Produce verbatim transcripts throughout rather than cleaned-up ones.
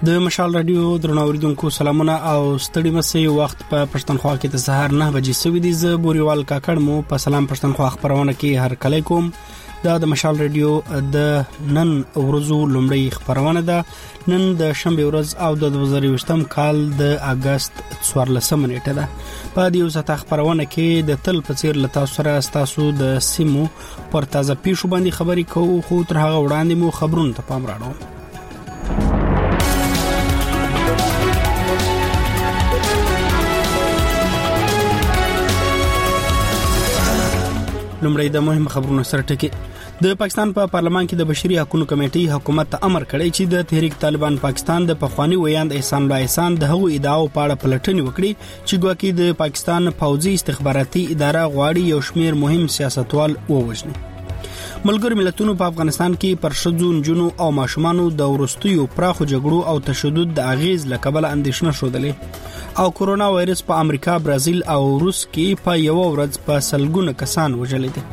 د مشال رادیو درنو اوریدونکو سلامونه او ستړي مسي وخت په پښتونخوا کې د سهار نه بجې سوي دي. ز بوريوال کاکړ مو په سلام پښتونخوا خبرونه کې هر کله کوم. دا د مشال رادیو د نن ورځو لومړی خبرونه ده. نن د شنبه ورځ او د دوه زره یوولسم کال د اگست څوارلسمه نیټه ده. په دې وسه خبرونه کې د تل په څیر لتا سره تاسو د سیمو پر تازه پیښو باندې خبري کوو، خو تر هغه وړاندې مو خبرونه ته پام راوړو. لومړی د مهم خبرونو سره ټکی. د پاکستان په پا پارلمان کې د بشري حقوقو کمیټې حکومت ته امر کړی چې د تحریک طالبان پاکستان د پخوانی ویاند احسان الله احسان د هغو ادعاو په اړه پلټنې وکړي چې ګواکې د پاکستان پوځي استخباراتي اداره غواړي یو شمېر مهم سیاستوال ووژني. ملګرو ملتونو په افغانستان کې پر شذو نجونو او ماشومانو د ورستیو پراخو جګړو او تشدد د اغیز لکبل اندېښنه شودلې او کورونا وایرس په امریکا، برازیل او روس کې په یو ورځ په سلګونه کسان وژل دي.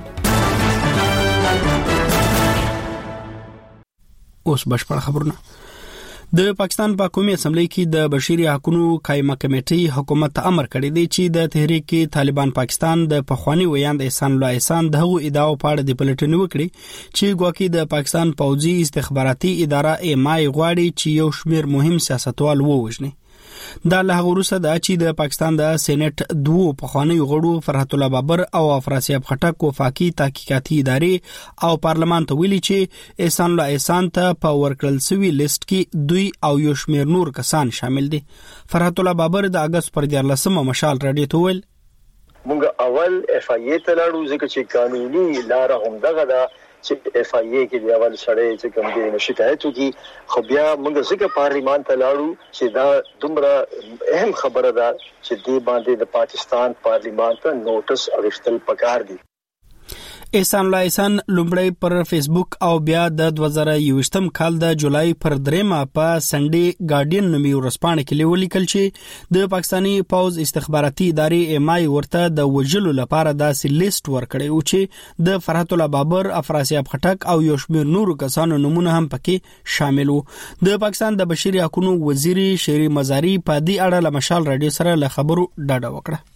اوس بشپړ خبرونه. د پاکستان په قومي اسمبلی کې د بشري حقوقو قائمه کمیټې حکومت ته امر کړی دی چې د تحریک طالبان پاکستان د پخوانی ویاند احسان الله احسان د هغو ادعاو په اړه د پلټنې وکړي چې ګواکې د پاکستان پوځي استخباراتي اداره ایم آی غواړي چې یو شمېر مهم سیاستوال ووژني. دا له هغه وروسته د چې د پاکستان د سېنات دوه پخوانی غړو فرحت الله بابر او افراسیاب خټک وفاقي تحقیقاتي ادارې او پارلمان ته ویلي چې احسان الله احسان ته په ورکړل شوی لیست کې دوی او یو شمېر نور کسان شامل دي. فرحت الله بابر د اگست پر دیارلسمه مشال رادیو ته ویل مونږ اول اف ای ای ته لاړو ځکه چې قانوني لار هم دغه ده چې اف ای ای کې د اول سره چې کوم دي شکایت وکي، خو بیا موږ ځکه پارلیمان ته لاړو چې دا دومره اهم خبره ده چې دی باندې د پاکستان پارلیمان ته نوټس اغشتل پکار دي. احسان الله احسان لومړی پر فیسبوک او بیا د دوه زره یوولسم کال د جولای پر دریمه په سنډي ګارډین نومي ورځپاڼه کې ولیکل چې د پاکستاني پوز استخباراتي ادارې ایم آی ورته د وجلو لپاره داسې لیست ورکړی او چې د فرحت الله بابر، افراسیاب خټک او یو شمېر نورو کسانو نمونه هم پکې شامل وو. د پاکستان د بشري حقوقو وزیر شری مزاری په دې اړه له مشال رادیو سره له خبرو ډاډه وکړه.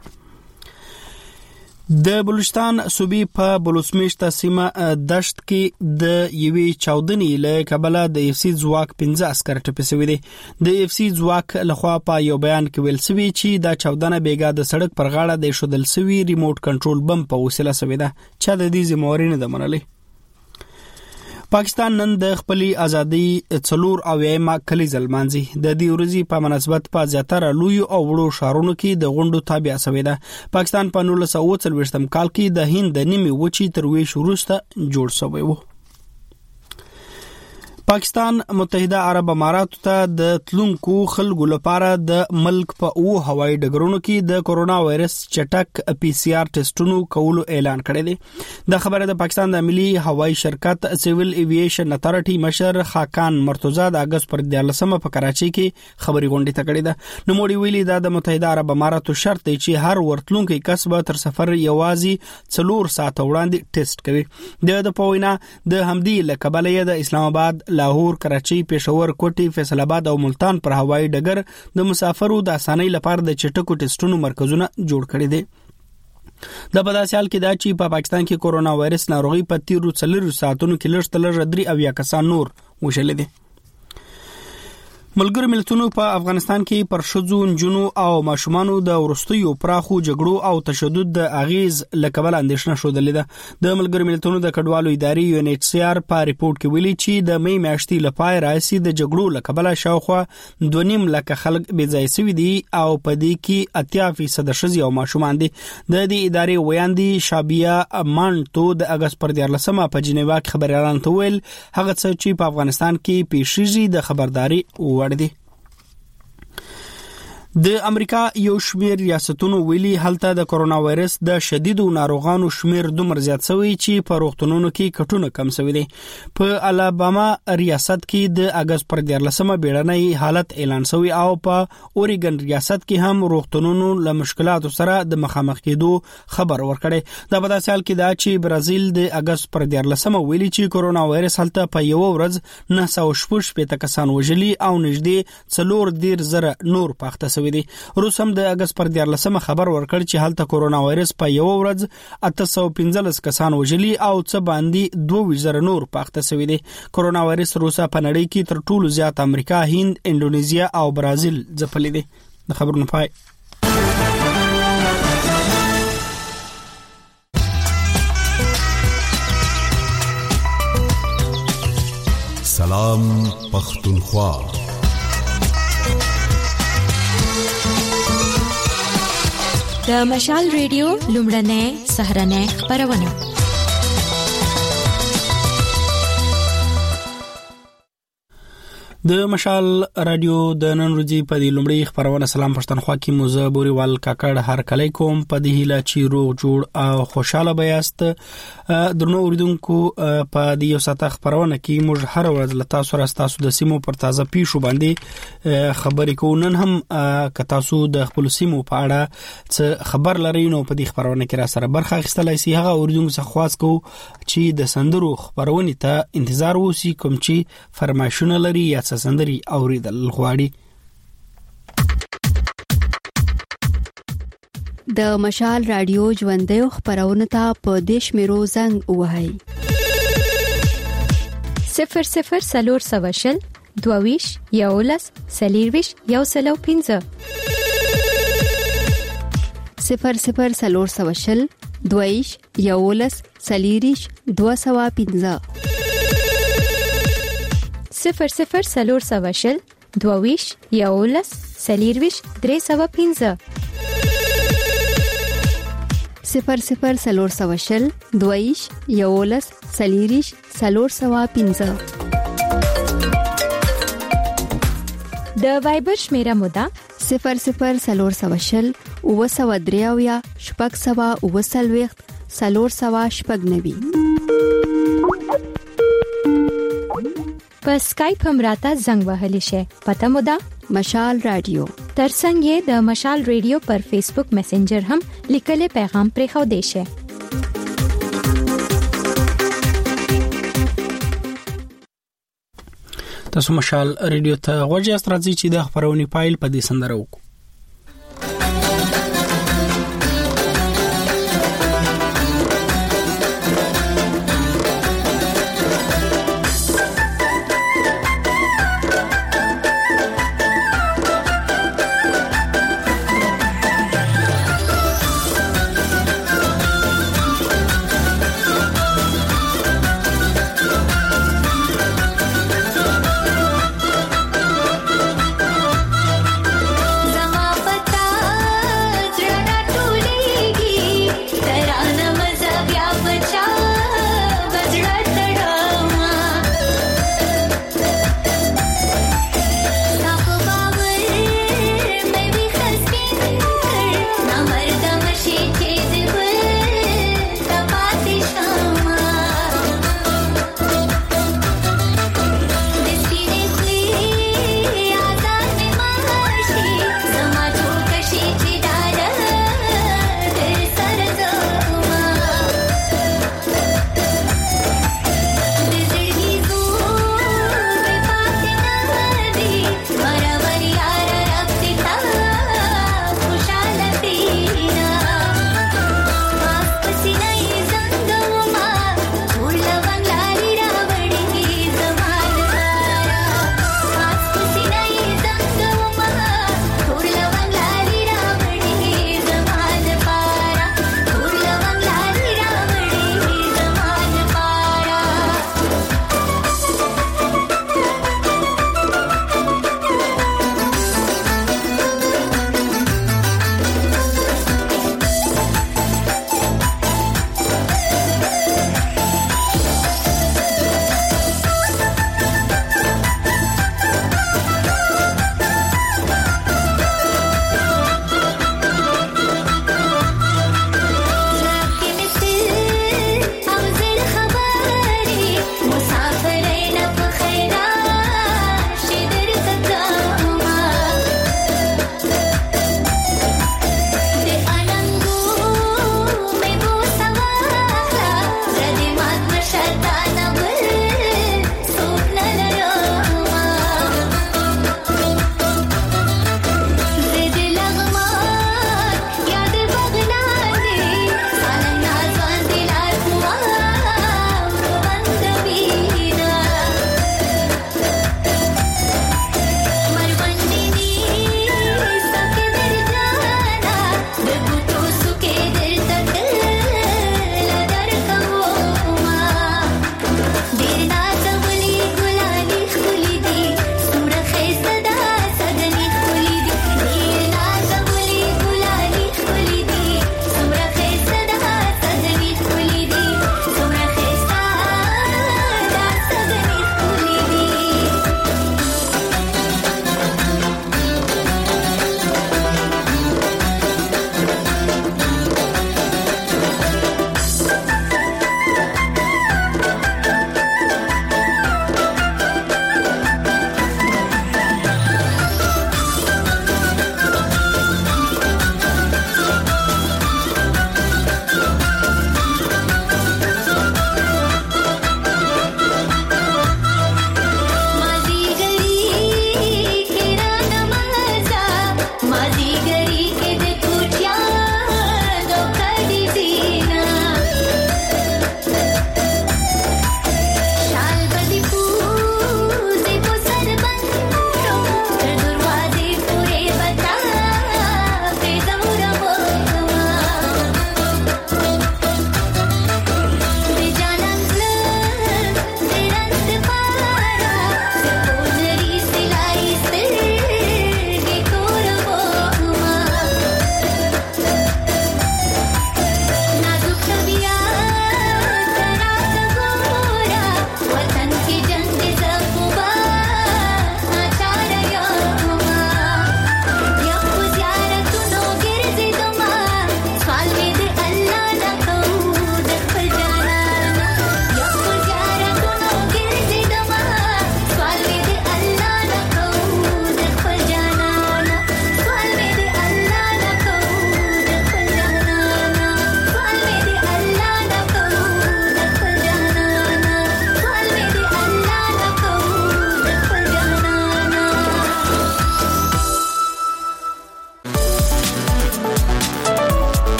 د بلوچستان صوبې په بلوسمیشته سیمه دشت کې د یوې چاودنې له کبله د اف سی ځواک پنځه عسکر ټپي شوي دي. د اف سی ځواک لخوا په یو بیان کې ویل شوی چې دا چاودنه بیګا د سړک پر غاړه د شودل شوی ریموټ کنټرول بم په وسیله شوې ده چې د دې ذمہواري نه ده منلې. پاکستان نن د خپل ازادي څلور اویایم کلیز المانزي د دې ورځې په مناسبت په زیاتره لوی او وړو شهرونو کې د غونډو تابع شوی ده. پاکستان په نولس سوه اووه څلوېښتم کال کې د هند د نیمې وچې تر ویش وروسته جوړ شوی و. پاکستان متحده عرب اماراتو ته د تلونکو خلکو لپاره د ملک په او هوایي ډګرونو کې د کورونا وایرس چټک پی سی آر ټیسټونو کولو اعلان کړی دی. د خبره د پاکستان د ملي هوایي شرکت سیویل ایویشن اتھارټي مشر خاقان مرتضی د اگست پر دیارلسمه په کراچۍ کې خبري غونډه ته کړې ده. نو موږ ویلي دا د متحده عرب اماراتو شرط دی چې هر ورتلونکو کسب تر سفر یوازې څلور ساعت وړاندې ټیسټ کوي. د د پوینا د همدی لکبلې د اسلام آباد، لاهور، کراچۍ، پېښور، کوټي، فیصل آباد او ملتان پر هوایي ډګر د مسافرو د اسانۍ لپاره د چټکو ټیسټونو مرکزونه جوړ کړي دي. د بداسیال کې دا چې په پاکستان کې کورونا وایرس ناروغي په تیرو څلورو ساعتونو کې لږ تر لږه درې اویا کسان نور وشل دي. ملګرو ملتونو په افغانستان کې پر شذو نجونو او ماشومانو د ورستیو پراخو جګړو او تشدد د اغیز لکبل اندېښنه شودلې ده. د ملګرو ملتونو د کډوالو ادارې یو ان ایچ سی آر په ریپورت کې ویلي چې د مې میاشتې لپاره راځي د جګړو لکبل شاوخوا دوه نیم لک خلک بې ځای شوي دي او په دې کې اتیا فیصد ښځې او ماشومان دي. د دې ادارې ویاندې شابیا مانټو د اگست پر دیارلسمه په جنیوا کې خبريالانو ته ویل هغه څه چې په افغانستان کې پیښیږي د خبرداري وړ دي. د امریکا یو شمېر ریاستونو ویلي هلته د کرونا وایرس د شدیدو ناروغانو شمېر دومره زیات شوی چې په روغتونونو کې کټونه کم شوی دي. په الاباما ریاست کې د اگست پر دیارلسمه بیړنۍ حالت اعلان شوی او په اوريګن ریاست کې هم روغتونونو له مشکلاتو سره د مخامخ کېدو خبر ورکړی. دا په داسې حال کې دا چې برازیل د اگست پر دیارلسمه ویلي چې کرونا وایرس هلته په یو ورځ نه سوه شپږ کسان وژلي او نږدې څلور دېرش زره نور پاخته شوي دي. روس هم د اگست پر دیارلسمه خبر ورکړ چې هلته کرونا وایرس په یو ورځ اته سوه پنځلس کسان وژلي او څه باندې دوه ویشت زره نور پاخته شوي دي. کرونا وایرس روسا په نړۍ کې تر ټولو زیات امریکا، هند، انډونیزیا او برازیل ځپلي دي. د خبرونو پای. سلام پختونخوا. د مشال ریډیو لومړنۍ سهرنۍ خبرونه. د مشال رادیو د نن ورځې په دې لومړی خبرونه سلام پښتونخوا کې موزه بوريوال کاکړ هر کله کوم په دې هیله چې روغ جوړ او خوشاله بیاست. درنو اوریدونکو په دې یو ساعت خبرونه کې موږ هر ورځ له تاسو سره تاسو د سیمو پر تازه پیښو باندې خبرې کوو. نن هم که تاسو د خپل سیمو په اړه څه خبر لرئ نو په دې خبرونه کې را سره برخه اخیستلای شئ. هغه اوریدونکو څخه خواست کوو چې د سندرو خبرونه ته انتظار وسی کوم چې فرمایشونه لري یا سندري اوریدل غواړي. د مشال رادیو ژوندۍ خبرونه ته په دیش میرو زنګ وهاي صفر صفر سلور سواشل دوویش یولس سلیرویش یو سلو پینزه صفر صفر سلور سواشل دوویش یولس سلیریش دو سوا پینزه صفر صفر سلور سواشل دوویش یولس سلیرویش درې سوا پینزه صفر صفر سلور سواشل دوویش یولس سلیریش سلور سوا پینزه. د وایبر شمیره مودا صفر صفر سلور سواشل اوه سوا دریاویا شپږ سوا اوه سلويخت سلور سوا شپږ نوي. په سکایپ هم راته زنګ وهلی شي. پته مو ده مشال رادیو. ترڅنګ یې د مشال رادیو پر فیسبوک میسنجر هم لیکلي پیغام پرې خو دی شي. تاسو مشال رادیو ته غوږی است راځي چې د خبرونې پایل په دې سندره وکړو. زما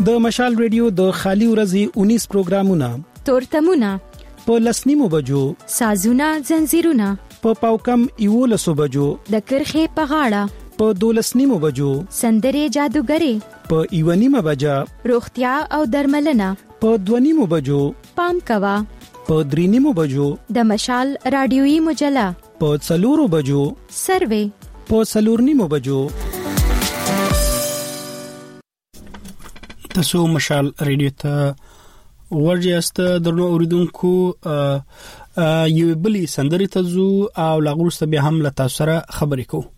د مشال ریډیو د خالي ورځې انیس پروګرامونه تورتمونه په لسنیمو بجو سازونه زنجیرونه په پاوکم یو لسو بجو د کرخه په غاړه په دولسنیمو بجو سندري جادوګری په ایونیمه بجا روغتیا او درملنه په دونیمو بجو پام کوا په درینیمو بجو د مشال رادیويي مجله په څلورو بجو سروي په څلورنیمو بجو. تاسو مشال ریډیو ته ورجاست درنو اوریدونکو یو بلی سندري تزو او لاغورسته به هم له تاسو سره خبرې کوو.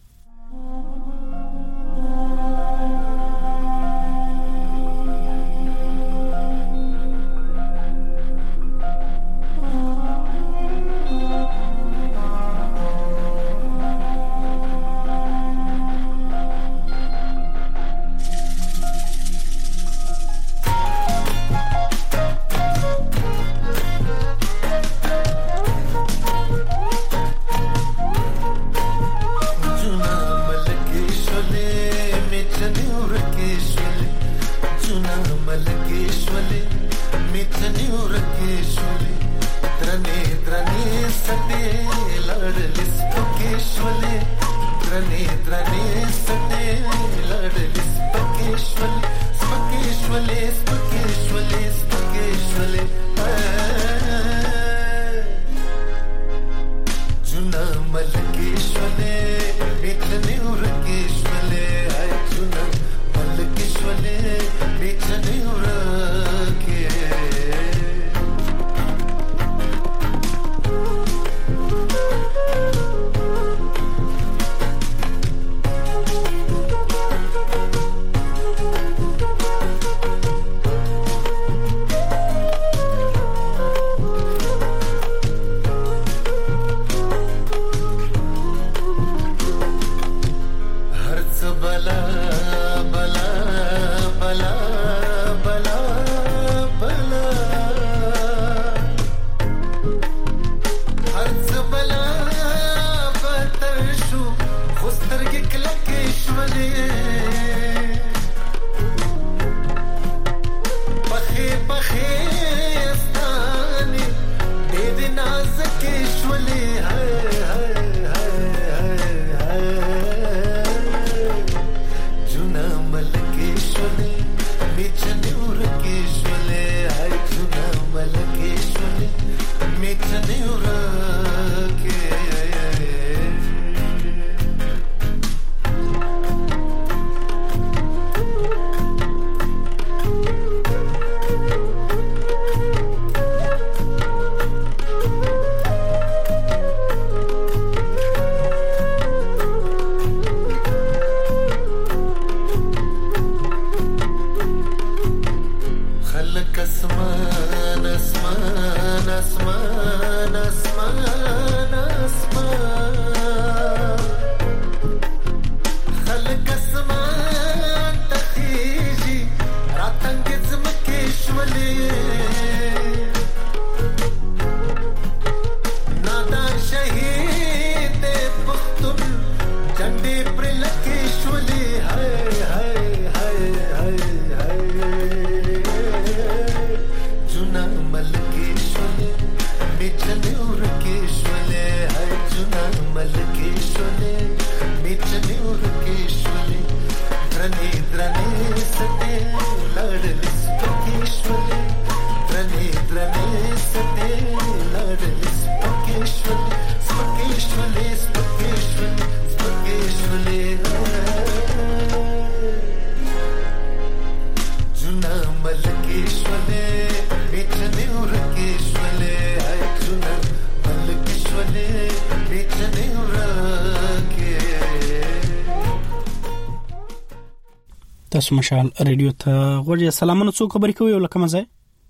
تاسو مشال ریډیو ته غوړی سلامونه څو خبرې کوي ولکه مزه.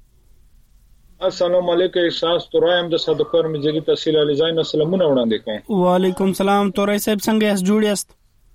السلام علیکم احساس تورایم د صدقور مزګی تحصیل علی زاین سلامونه وړاندې کوم. وعلیکم سلام تورای صاحب څنګه یاست جوړ یاست؟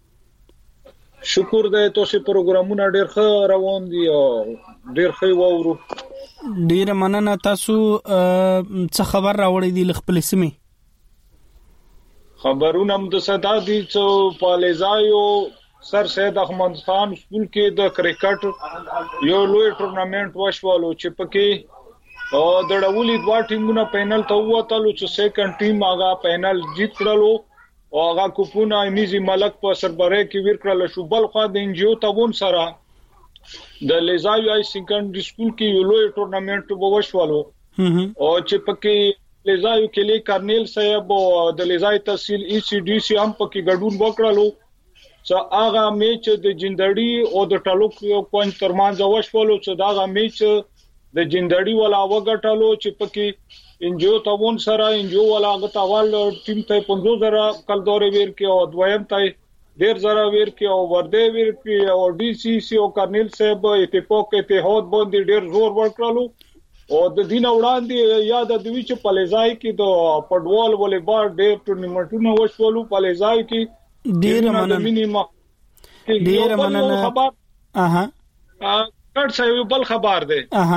شکر دې تاسو پروګرامونه ډېر ښه روان دي او ډېر ښه وورو. ډېر مننه. تاسو څه خبر راوړی دی خپل سیمه؟ خبرونه هم د صدا دي چې پالیزایو سر سید احمد خان سکول کې د کرکټ یو لوی ټورنمنت وشوالو چې پکې او د ډولې دوا ټیمونو فائنل ته ووتل چې سیکنډ ټیم هغه فائنل جیت کړلو او هغه کوپونه میزي ملک په سربره کې ور کړل شو. بل خو د انجیو تاون سره د لیزای هاي سیکنډري سکول کې یو لوی ټورنمنت وشوالو او چې پکې لیزای کې لی کرنیل صاحب او د لیزای تحصیل ای سی ډی سی هم پکې ګډون وکړلو. چې هغه میچ د جندړی او د ټالوک یو کوم ترمنځ وشولو چې دا هغه میچ د جندړی ولا وګټلو چې پکې انجیو تاون سره انجیو ولا غتاوال ټیم ته پنځه زره کل دورې ویر کې او دویم ته ډیر زره ویر کې او ورده ویر کې او ډي سي سی او کرنیل صاحب اتفاق اتحاد باندې ډیر زور ورکړلو او د دین وړاندې یاد د دوی چې پالیزای کې د فوټبال والیبال ډیر ټورنمنټونه وشولو. پالیزای کې ډیر مننه ډیر مننه اها کټ سایو بل خبر ده اها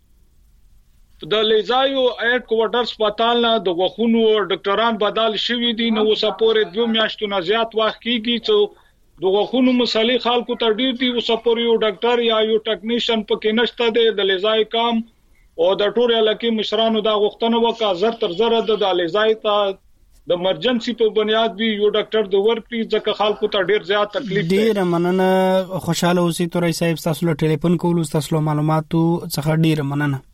د لیزایو ایټ کوارټر سپیټال نه د غوخونو ډاکټران بدل شوی دي نو سپورې دوه میاشتو نه زیات وخت کیږي چې د غوخونو مسلې خلکو ته ډیر دي او سپورې یو ډاکټر یا یو ټیکنیشن پکې نشته دی. د لیزای کام او د ټول علاقې مشرانو دا غوښتنه وکړه زر تر زر د لیزای ته د ایمرجنسي په بنیاد وی یو ډاکټر د ورکړي ځکه خلکو ته ډیر زیات تکلیف دی. ډیر مننه خوشاله اوسئ تورای صاحب تاسو له ټلیفون کولو تاسو له معلوماتو څخه ډیر مننه.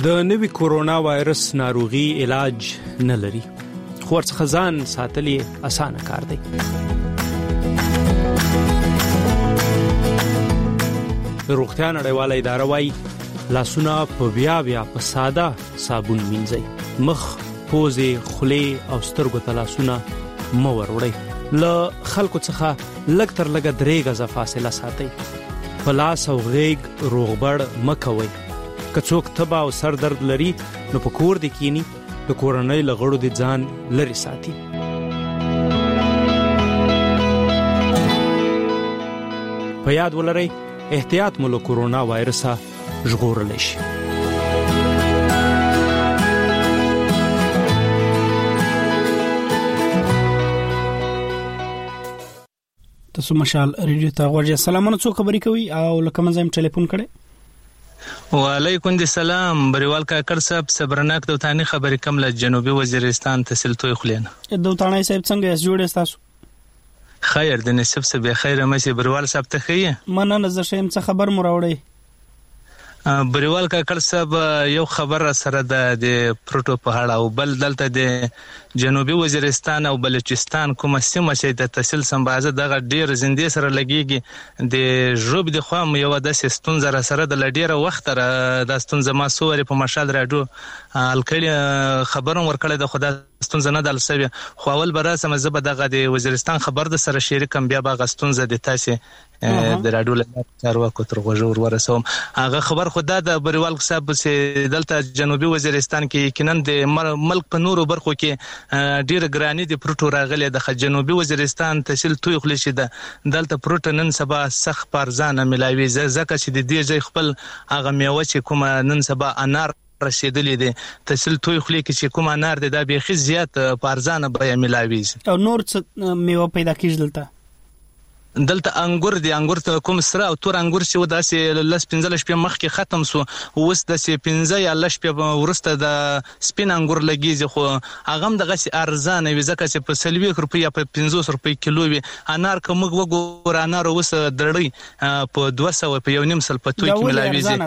د نوي کورونا وایرس ناروغي علاج نه لري، خو ورڅخه ځان ساتل یې اسانه کار دی. روغتیا نړیواله اداره وايي لاسونه په بیا بیا په ساده صابون مینځئ، مخ، پوزې، خولې او سترګو ته لاسونه مه وروړئ. له خلکو څخه لږ تر لږه درې غزه فاصله ساتئ. په لاس او غېږ روغبړ مه کوئ. که څوک تبه او سر درد لري نو په کور دې کینی، د کورنۍ له غړو دې ځان لرې ساتي. په یاد ولرئ احتیاط مو له کورونا وایرسه ژغورلی شي. تاسو مشال ریډیو ته غوږی. سلامونه، څوک خبرې کوي او لکه مزایم ټلیفون کړي؟ وعلیکم السلام، بریوال کاکړ صاحب، صبرناک دوتانی خبرې کوم له جنوبي وزیرستان تحصیل توی خلینه. دوتانی صاحب څنګه یې جوړې تاسو؟ خیر د نصیب څه به خیر مې بریوال صاحب ته خیه مننه. زه شیم څه خبر مو راوړی؟ بریوال کاکړ صاحب یو خبر سره د پروتو په اړه او بل دلته د جنوبي وزیرستان او بلوچستان کومه سیمه چې د تحصیل سمبازه دغه ډیر زندې سره لګیږي د ژوب د خوا یو د ستونزه سره د لډیره وخت را د ستونزه ما سوري په مشال راډیو الکړي خبرم ورکړی د خدا ستونزه نه دل سوي، خو اول براسه مزه به دغه د وزیرستان خبر د سره شریکم بیا به غستونزه د تاسو د راډیو له چارواکو تر غوږ ورسوم. هغه خبر خدا د بریوال صاحب چې دلته جنوبي وزیرستان کې یقینا د ملک په نورو برخو کې ډیر ګرانی د پروتو راغلي د جنوبي وزیرستان تحصیل توی خلی شي د دلته پروتو نن سبا سخت پارزانه ملاوي ځکه چې د دې ځای خپل هغه میوه چې کوم نن سبا انار رسیدلې دي تحصیل توی خلی کې چې کوم انار د بیخي زیات پارزانه به ملاوي او نور څه میوه پیدا کیږي دلته. دلته انګور دي، انګور ته کوم سره او تور انګور چې وداسې لس پنځه شپې مخکې ختم سو، اوس د سي پنځه یا لس شپې ورسته د سپین انګور لګیږي، خو هغه هم دغه سي ارزانه وي ځکه چې په سلوي روپیا په پنځوس روپۍ کیلو وي. انار کوم وګور انار اوس درړی په دوه سوه په یو نیم سل په توي کې ملاوي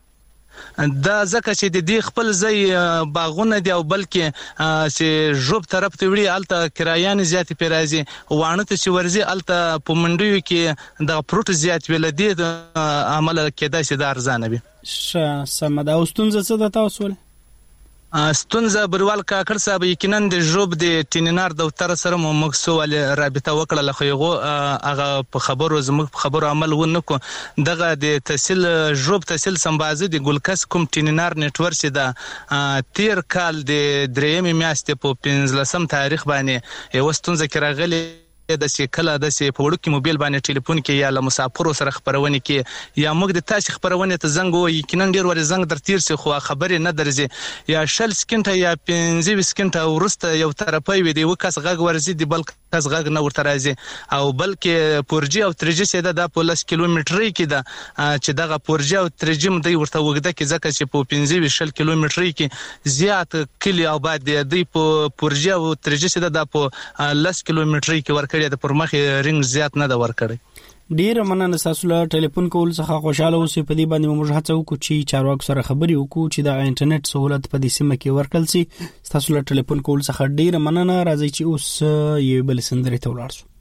دا ځکه چې د دې خپل ځای باغونه دي او بلکې چې ژوب طرف ته وړي الته کرایان زیات پیرازي وانه ته چې ورزي الته په منډیو کې د پروت زیات ویل دي عمل کېدای شي د ارزانه وي. سم دا اوستونزه څه د تاسو ول ستونزه بریوال کاکړ صاحب یقینا د ژوب د ټینینار دفتر سره مو مکسوال رابطه وکړه، خو یو هغه په خبرو زموږ په خبرو عمل ونکو. دغه د تحصیل ژوب تحصیل سمبازي د ګلکس کوم ټینینار نتورک چې د تیر کال د درېمې میاشتې په پنځلسم تاریخ باندې یو ستونزه کې راغلي د سیکله د سی په وړو کې موبایل باندې ټلیفون کې یا له مسافرو سره خبرونه کې یا موږ د تاسو خبرونه ته زنګ وو یقینا ډیر ور زنګ در تیر سي خو خبرې نه درځي یا شل سکینټه یا پنځه سکینټه ورسته یو طرفي وي دی وکاس غږ ورزي دی بل کس غږ نه ورته راځي او بلکې پورجي او ترجي سي د پولیس کیلومتري کې دا چې دغه پورجي او ترجي مدي ورته وګده کې ځکه چې په پنځه شل کیلومتري کې زیات کلی او بعد دی په پورجي او ترجي سي د په لس کیلومتري کې ورکړي د پرمخې رنګ زیات نه دا ورکړي. ډیر مننه تاسو له ټلیفون کول څخه خوشاله اوسئ. په دې باندې موږ هڅه وکړو چې چارواکو سره خبرې وکړو چې د انټرنیټ سہولت په دې سیمه کې ورکړل شي. تاسو له ټلیفون کول څخه ډیر مننه. راځي چې اوس یو بل سندرې ته ولاړ شو.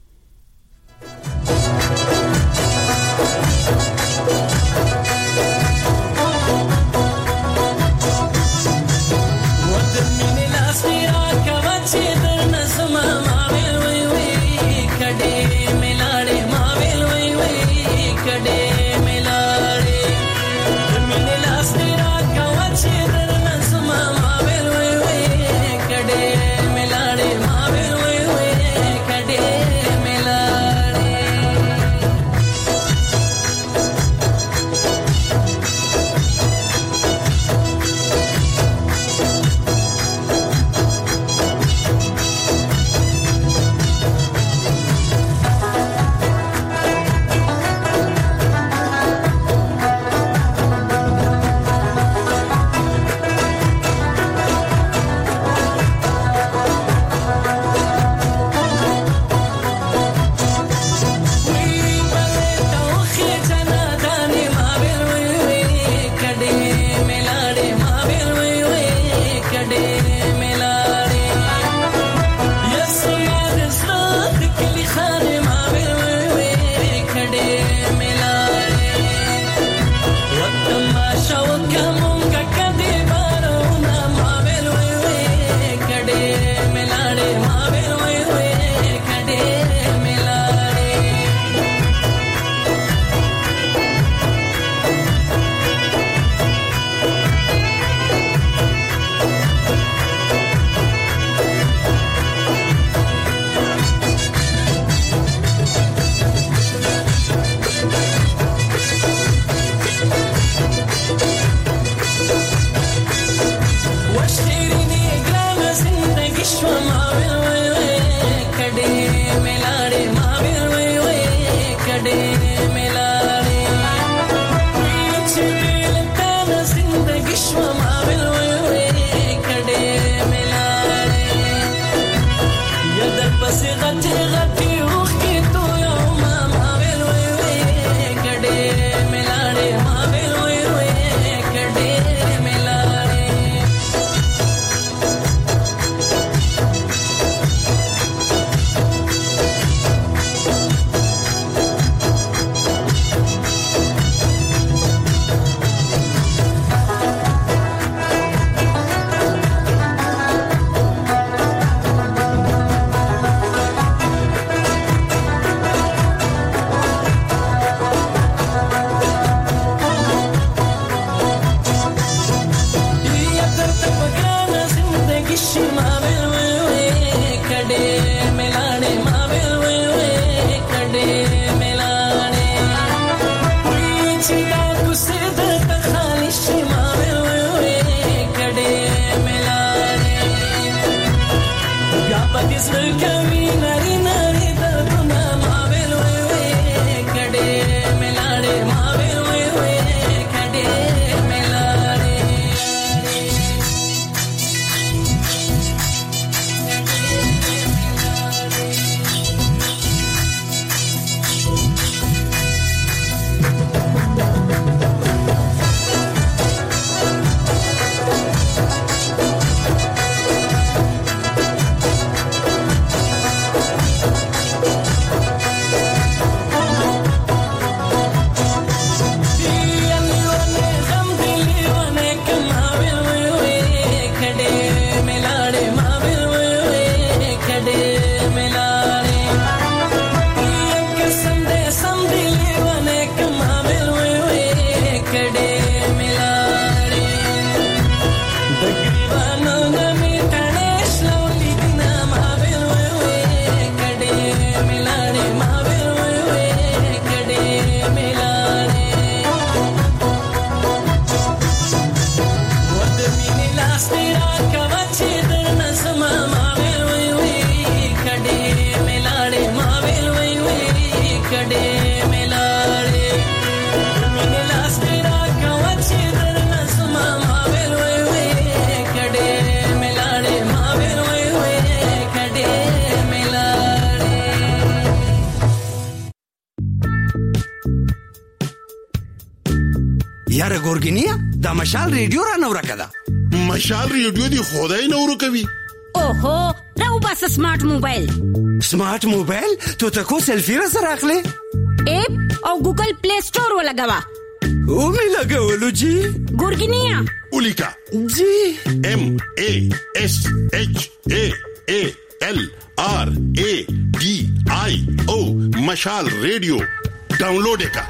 یاره ګورګینیا دا مشال ریډیو را نو راکدا مشال ریډیو دی خدای نو ورکوي. اوهو راو بس سمارټ موبایل سمارټ موبایل ته تاسو سلفي را سره اخلي اپ او ګوګل پلی سٹور ولګوا او می لګولو جی ګورګینیا اولیکا جی ام ای اس اچ ای ای ال آر ای D I او مشال ریډیو ډاونلوډ وکړه.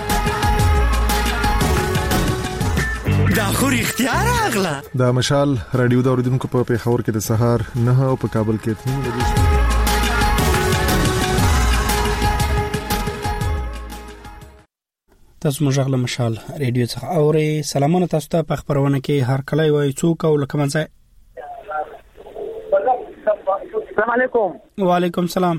دا خو اختیار اغلا دا مشال رادیو دا اوریدونکو په پیښور کې د سهار نه او په کابل کې تنو لګي. تاسو مجغله مشال رادیو څخه اوري. سلامونه تاسو ته په خبرونه کې هر کله وای څوک او لکه منځه. السلام علیکم. وعلیکم السلام.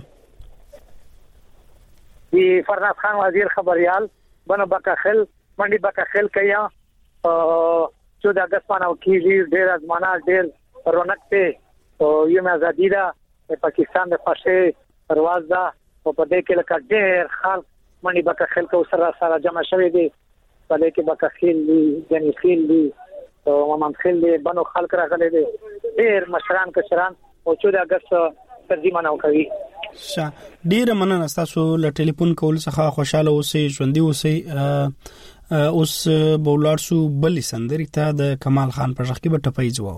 دی فرناز خان وزیر خبریال بنو بکخل منډي بکخل کیا چودہ اگست پاناو کیږي ډیر ازمانه ډیر رونق ته او یم ازادي دا پاکستان د فاشه پرواز دا او په دې کې لکه ډیر خلک منډي بکخل کو سره سره جمع شوي دي په دې کې بکخل دي جنې خل دي او محمد خل دي بنو خلک راغلي دي ډیر مشران کشران او چودہ اگست ترجمه نو کوي. شا ډیر مننه تاسو له ټلیفون کول څخه خوشاله اوسئ ژوندۍ اوسئ. اوس بولارسو بل سندري ته د کمال خان پر ځخ کې به ټپي جوړو.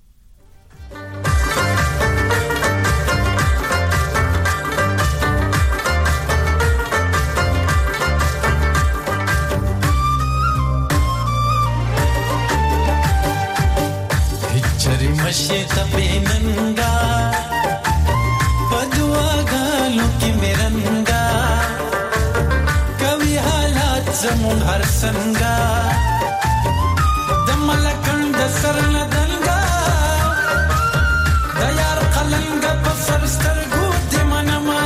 هچري مشي تپیننګا پدواګالو کې مرنګا کوي حالات زمون هر څنګه د ملکند سرن دنګا د یار قلنګ په سرستر ګوت منما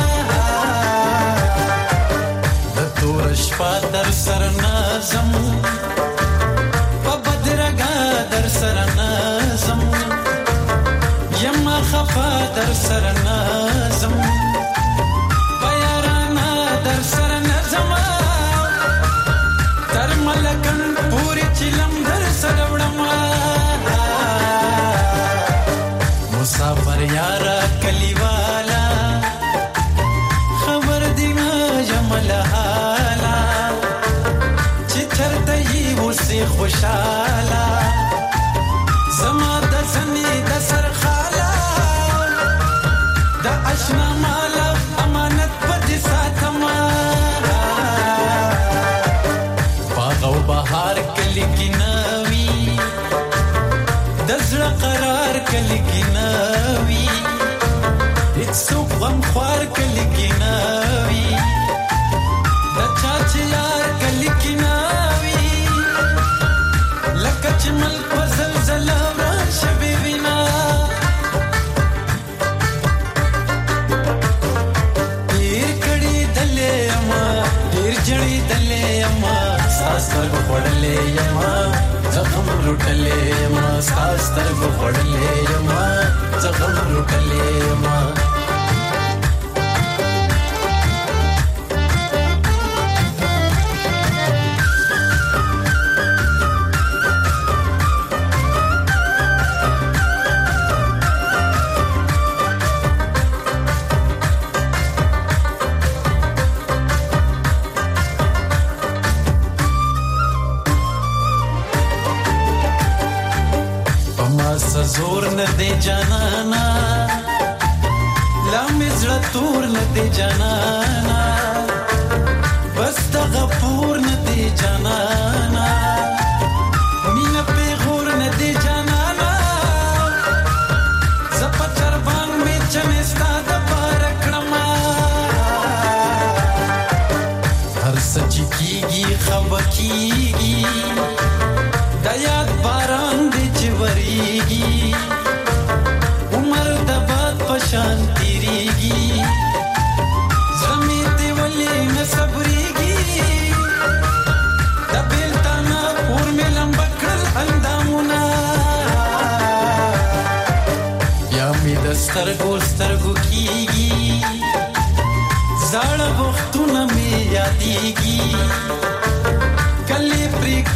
د تور شپه در سر نازم په بدرګا در سر نازم یما خفا در سر نازم پیارانا در سر نازم تر ملکن پوری چلم در سر وړما مسافر یارا کلیوالا خبر دینا جمل حالا چې چرته یې وسې خوشاله زما د زنی د سر خالا د اشنا مال امانت پد ساتما باغ او بهار کلی گناوی د زړه قرار کلی گناوی هیڅ غم خوار کلی گناوی د چاچ یار کلی گناوی لکه چې ملک په زلزلہ شبي وینا ډیر کړي دلې اما ډیر جړې دلې اما ساستر وړلې اما زخم لټلې اما ساستر وړلې اما زخم لټلې اما زور نه دی جانانا لامزړه تور نه دی جانانا بس د غفور نه دی جانانا مینا په غور نه دی جانانا زپچر باندې می چنستا د بارکړما هر سچ کیږي خبر کیږي د یاد باران دی چوریږي عمر د باد پشان تیریږي زمي دی ولې نه صبرېږي د بیلتانا پور مې لمبکل اندامونه یا می د سترګو سترګو کیږي زړه وختونه مې یادېږي کله پرې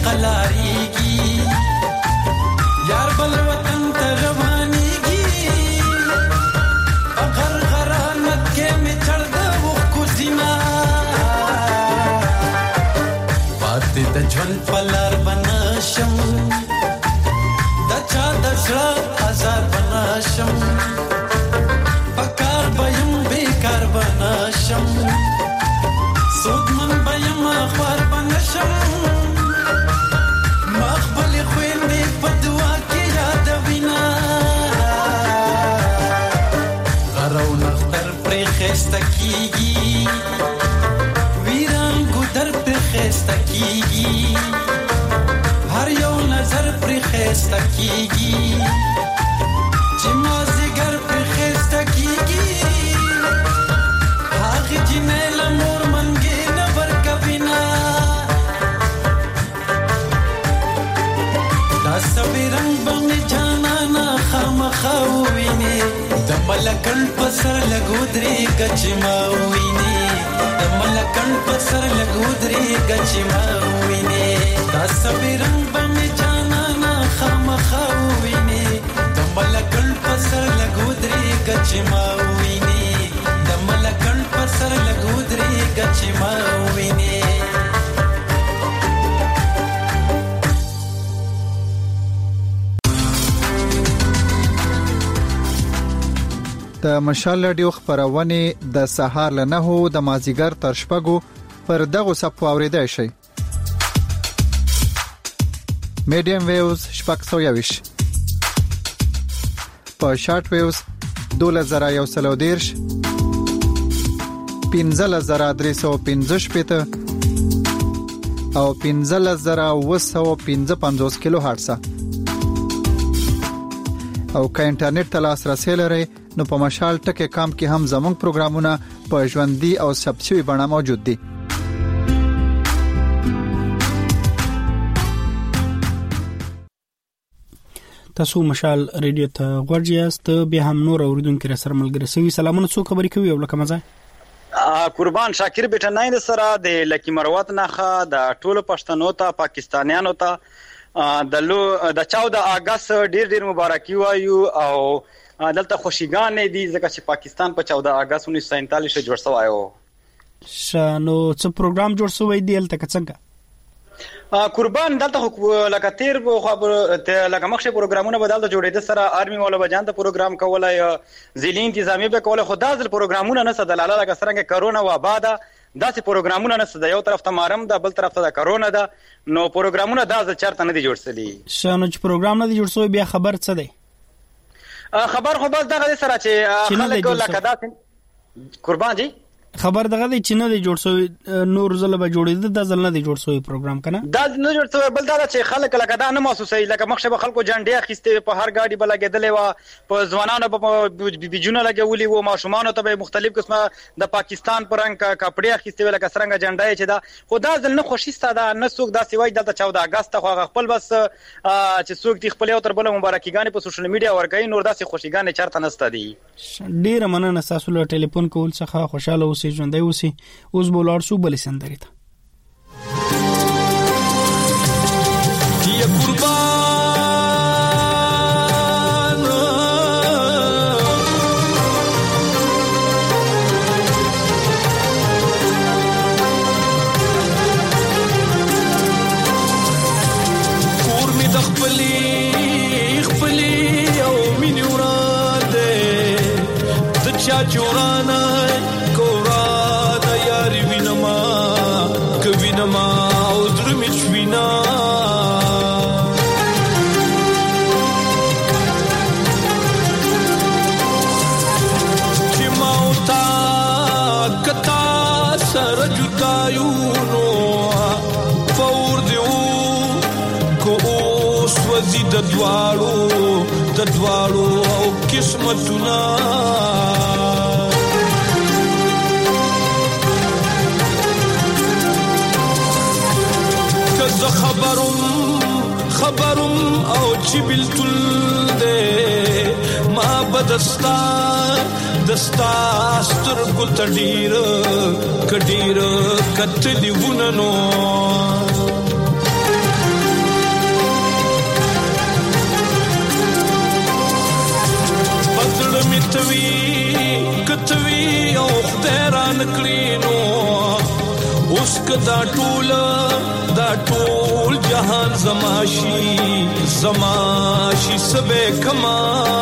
قلاریږي یار بل وطن ته روانيږي اگر غرانت کې می چړ د وخو زینا پاتې د ژوند پلار بنشم د چا د زړه هزار بنشم پکار بیم بیکار بنشم سود من بیم اخبار بنشم مخبل خوینده پدوا کی یاد وینا غرو نختر پر خسته کیگی ویران گودر پر خسته کیگی هر یو نظر پر خسته کیگی جمازگر پر خسته کیگی هاغی جنیل مور منگی نبر کبینا دا سوی رنگ بنی جانانا خام خواوینی دا ملکن پسر لگودری گچی ماوینی دا ملکن پسر لگودری گچی ماوینی دا سوی رنگ بنی جانانا خام خواوینی دا ملکن پسر لگودری گچی ماوینی دا ملکن پسر لگودری گچی ماوینی د مشال رادیو خبرونه د سهار له نهو د مازیګر تر شپږو پر دغه صفو اوریدای شي. میډیم ویوز شپږ سوه یوویشت په شارټ ویوز دوه زره یو سل دېرش پنځه زره درې سوه پنځه شپېته او پنځه زره اوه سوه پنځه پنځوس کیلو هرتز او که انټرنیټ ته لاسرسی لرئ نو په مشال ټکی کام کې هم زموږ پروګرامونه په ژوندۍ او ثبت شوي بڼه موجود دي. تاسو مشال ریډیو ته غوږ یاست. بیا هم نور اوریدونکو را سره ملګری سوي. سلامونه، څو خبرې کوي او لکه مزه قربان شاکر بیٹنای سره د لکی مروت نخا د ټولو پښتنو ته پاکستانیانو ته د لو د چودہ اگست ډیر ډیر مبارکي وایو او دلته خوشیګانې دي ځکه چې پاکستان په چودہ اگست انیس سو سینتالیس جوړ شوی و. شنو څه پروګرام جوړ شوی دی الته څنګه قربان دلته لکه تیر لکه مخشه پروګرامونه بدل جوړېده سره آرمي مولا بجان ته پروګرام کولای ځلې انتظامی به کولای خو داسې پروګرامونه نه سدلاله لکه څنګه کرونا و بعد داسې پروګرامونه نه سد یو طرف ته مارم ده بل طرف ته د کرونا ده نو پروګرامونه داسې چرته نه دي جوړ سدي. شنو چې پروګرام نه دي جوړ شوی بیا خبر څه دی؟ خبر خو بس دغه سره چې خلک لکه داسې قربان جی خبر دغه دی چې نه دی جوړ شوی نور زله به جوړېده د ځل نه دی جوړ شوی پروګرام کنه دا نه جوړ شوی بل دا چې خلک لکه دا نه محسوسوي لکه مخشه به خلکو جنډې اخیستې په هر ګاډي به لګېدلې وه په ځوانانو به بیجونه لګولي وو ماشومانو ته به مختلف قسمه د پاکستان په رنګ کپړې اخیستې وې لکه څرنګه جنډه چې دا خو دا ځل نه خوښیسته ده نه څوک داسې وایي دلته چودہ اګست خو هغه خپل بس چې څوک دې خپل یو تر بله مبارکیګانې په سوشل میډیا ورکوي نور داسې خوښیګانې چېرته نسته دي. ډېره مننه ستاسو له ټلیفون کول څخه خوشحاله اوسئ ژوندی اوسئ. اوس به ولاړ شو بلې سندرې ته. یا قربان کور می د خپلې خپلې او مینې وران دی د چا جوړانه وینما او زړه مې چوينا چې ما او تا کتا سره جدایو نو فور دیو کو اوس وزي د دوالو د دوالو او قسمتونه خبرم خبرم او چې بلتل دې ما بدستا دستا سترګو تډیر کډیر کتلی وننو کتوی کتوی او خدای نکلینو اوس کدا ټول دا ټول جهان زماشي زماشي سبه کما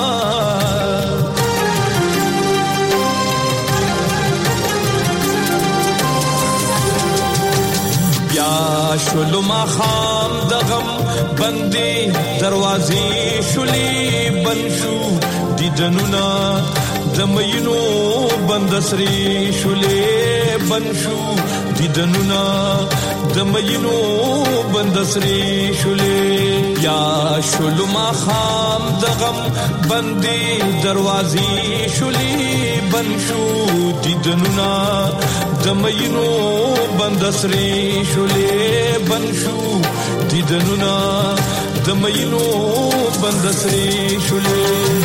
بیا شلو ما خام دغم بندي دروازې شولي بنشو دیدنونا دمینو بندسری شولي بنشو دیدنونا دمینو بندسری شولي یا شلو ما خام دغم بندي دروازې شولي بنشو دیدنونا دمینو بندسری شولي بنشو دیدنونا دمینو بندسری شولي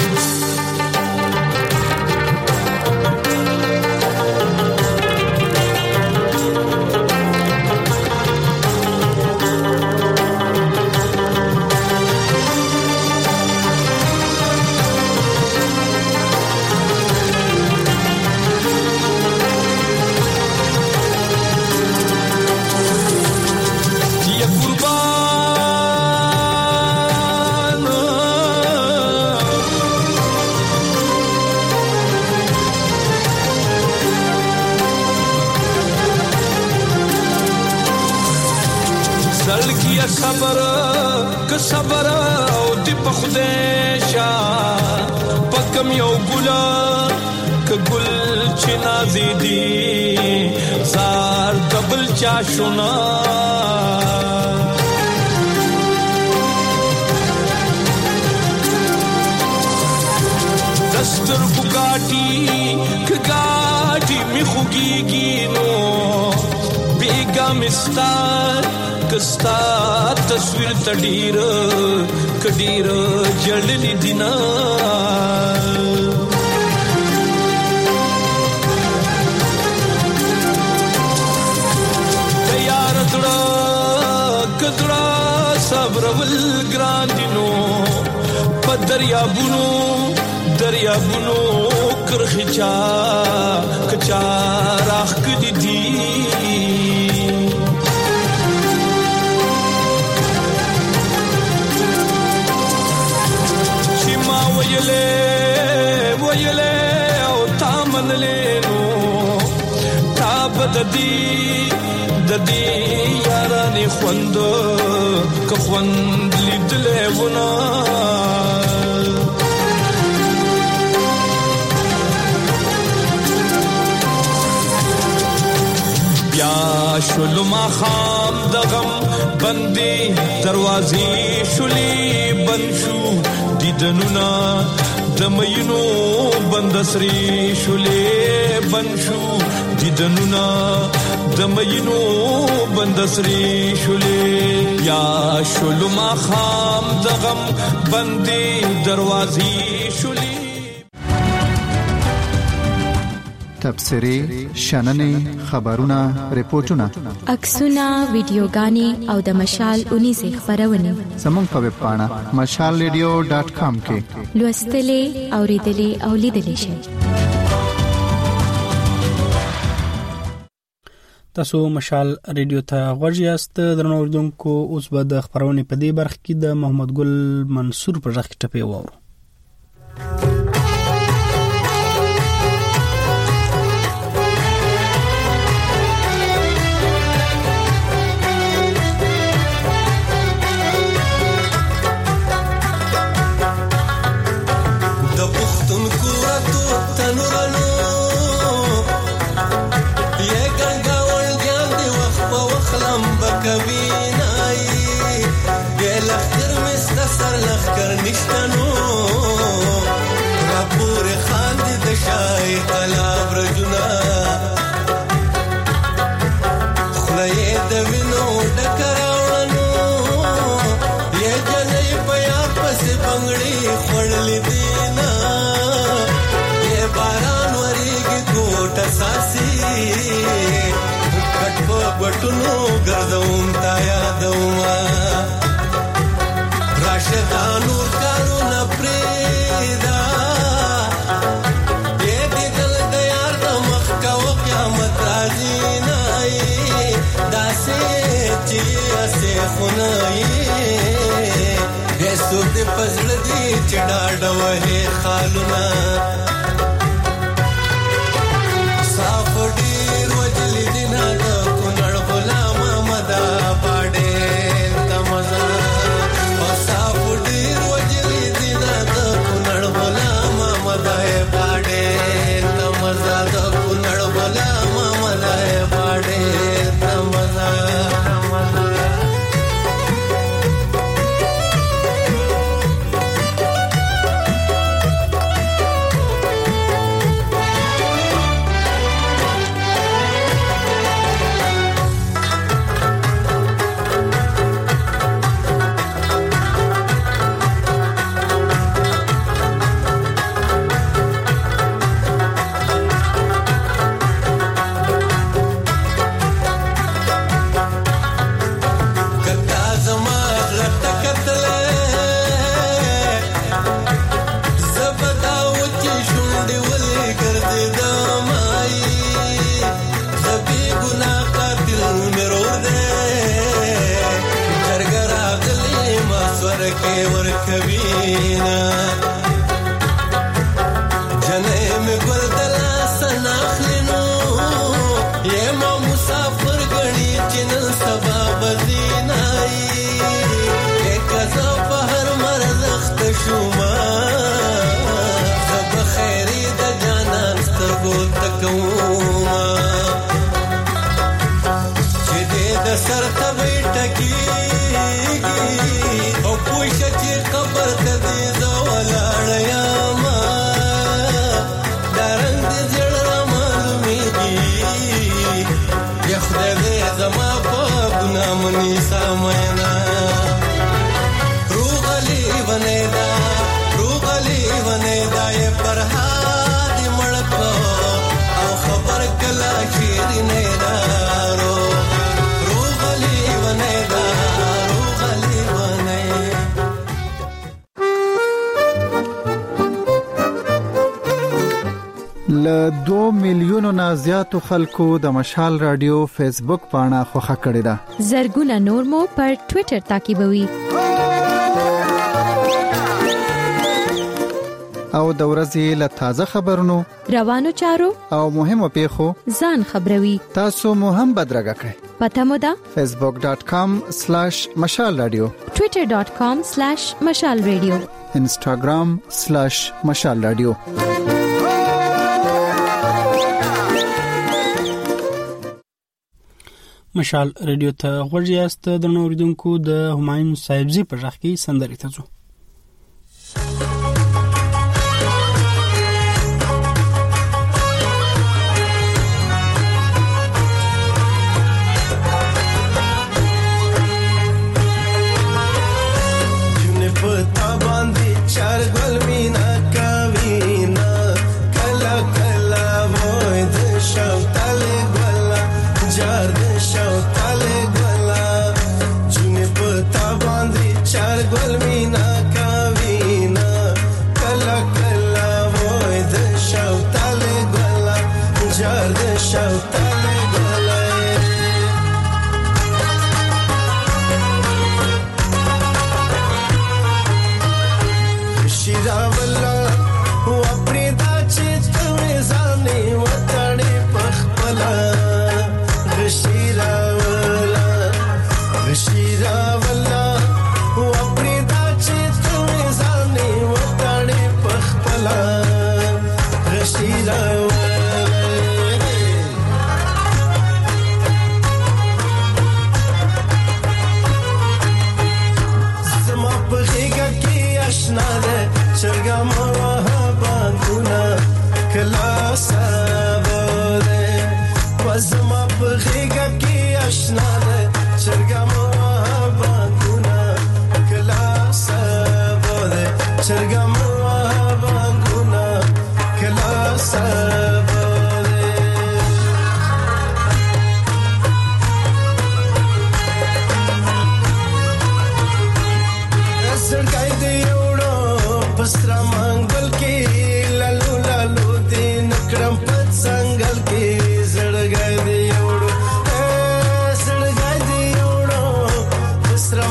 صبر که صبر او دی په خدای شا پکم یو ګلا که ګل چې نازې دی زار دبل چا شونا دستر کو ګاټي که ګاټي می خوږيږي نو بیګا مستار کستا تصویر تډیر کډیر جړلې دینا تیار تړه کډړه صبر ول ګران دینو په دریابونو دریابونو کرخچا کچا راخ کدي دي ویلے ویلے او تامن لینو تاب ددی ددی یارانی خوند که خوند لیدلے ونا بیا شلو ما خام دغم بندی دروازی شلی بنشو دیدنونا دمینو بندسری شولي بنشو دیدنونا دمینو بندسری شولي یا شلو ما خام دغم بندي دروازي شولي تبصرې شننې خبرونه ریپورتونه عکسونه ویډیوګانې او د مشال اونې خبرونه زموږ په ویب پاڼه مشال ریډیو ډاټ کام کې لوستلې اوریدلې او لیدلې شئ. تاسو مشال ریډیو ته غوږ یاست. درنو اوریدونکو اوس به د خبرونې په دې برخه کې د محمد ګل منصور پر ځخ ټپه وورو. بټونو ګرځوم تا یادوما راشدانو کارونه پریدا داسې خونایي هیڅوک دې پزړه دې چې ډاډه وهې خالونه صاف ډېر وجلې دي نه د کونړ غلام مدا باډې ته مزه او صاف ډېر وجلې دي نه د کونړ غلام مدا باډې ته مزه د کونړ غلام مدا باډې ته مزه ل دو میلیونو نه زیاتو خلکو د مشال رادیو فیسبوک پاڼه خوښه کړې ده. زرګونه نور مو پر ټوئیټر تعقیبوي. او د ورځې له تازه خبرونو، روانو چارو او مهمو پیښو ځان خبروي. تاسو مو هم بدرګه کړئ. پته مو ده facebook dot com slash mashal radio twitter dot com slash mashal radio instagram slash mashal radio. مشال رادیو ته غوږی است د نوریدونکو د همایون صاحبزی په ځخ کې سندري ته ځو. Gol mina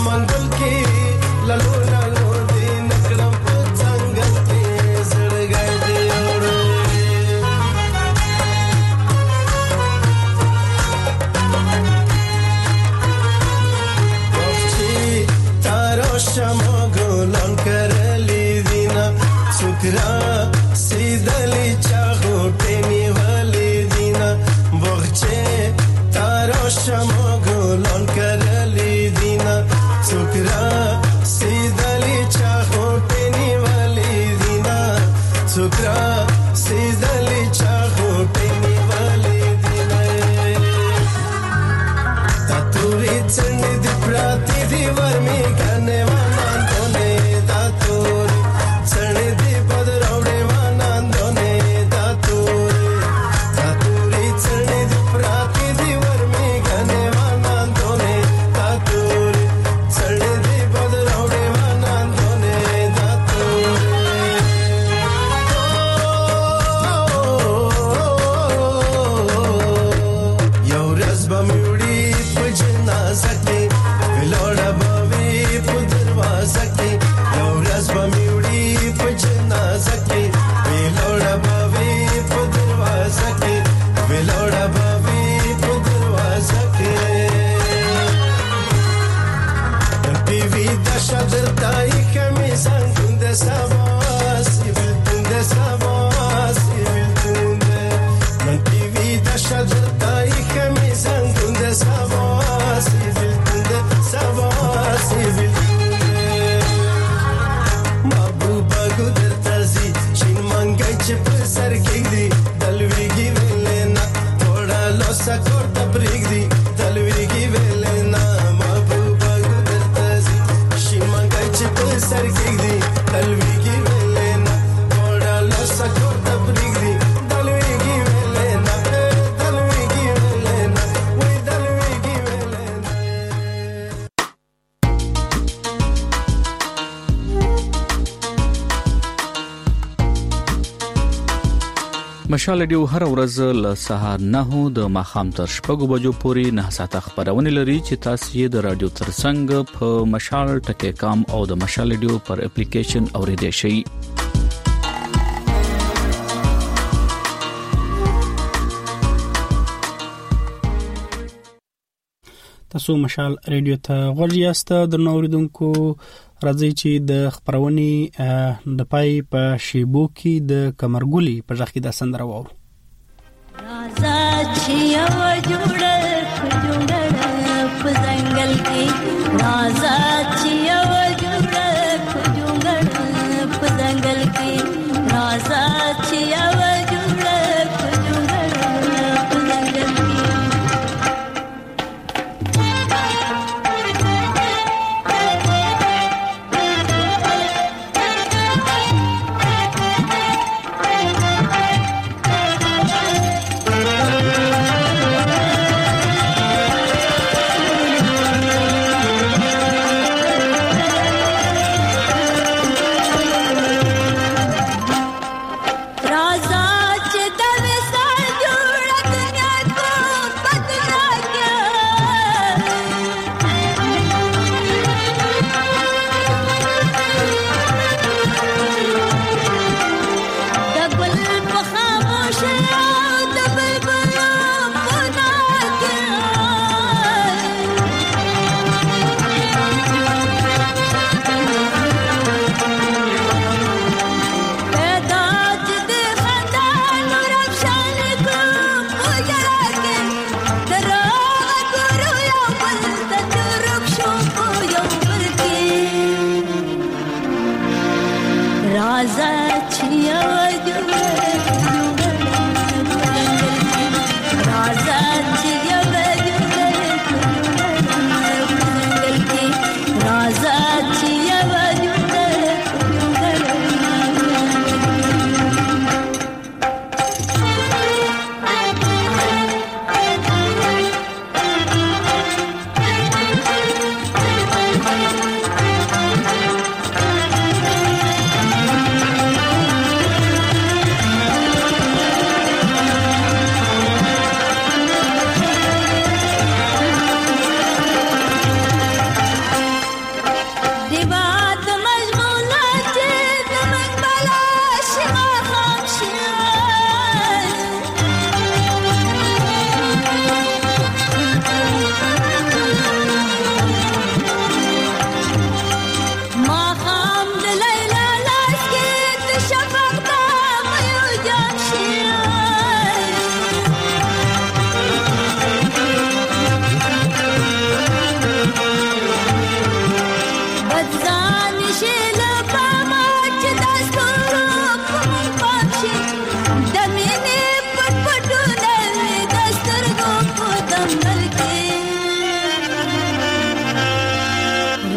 منګل کې لالو لالو دې نکړم په څنګه کې زړګای دې اورو وختي تارو شمو ګلان کرلې دینا څوکرا سیدلی چاغو ټینی ولې دینا وختي تارو شمو ګلان کرلې دینا څوکرا سیدلی چاغو ټینی ولې دینا څوکرا سیدلی چاغو ټینی ولې دینا تاتوري څنګه دې پراتی دی ورمي کنه واناندونه تاتوري څنګه دې بدراوړې واناندونه تاتوري تاتوري څنګه دې پراتی دی ورمي کنه واناندونه تاتوري څنګه دې بدراوړې واناندونه تاتوري یو ورځ به میوړي په جنازه کې ویلوړه به وي په دروازه کې یو ورځ به میوړي په جنازه کې ویلوړه به وي په دروازه کې ویلوړه به وي په دروازه کې پی وی د شادر تای کمیزان تند سبا سیبل تند سبا سیبل تند من پی وی د شادر تای کمیزان تند سبا سیبل تند سبا سیبل محبوبا ګدر تازي چین منګای چې په سر کې دی دلویږي ویلنا تھوڑا لوسا کوټه بریګ دی دلویږي ویلنا محبوبا ګدر تازي چین منګای چې په سر کې دی دلویږي ویلنا تھوڑا لوسا کوټه بریګ دی دلویږي ویلنا دلویږي ویلنا وای دلویږي ویلنا مشال ډیو هر ورځ له سهار نه د ماخام تر شپږو بجو پورې نه ساعت خبرونه لري چې تاسو یې د رادیو ترڅنګ په مشال ټکی کام او د مشال ډیو پر اپلیکیشن اوریدئ شئ. تاسو مشال ریډیو ته غوږ یاست د نوریدونکو راځي چې د خبرونې د پای په شیبو کې د کمرګولي په ځخ کې د سندره وو راځه چې یو جوړه جوړه په ځنګل کې راځه چې یو جوړه جوړه په ځنګل کې راځه چې یو جوړه جوړه په ځنګل کې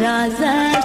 Raja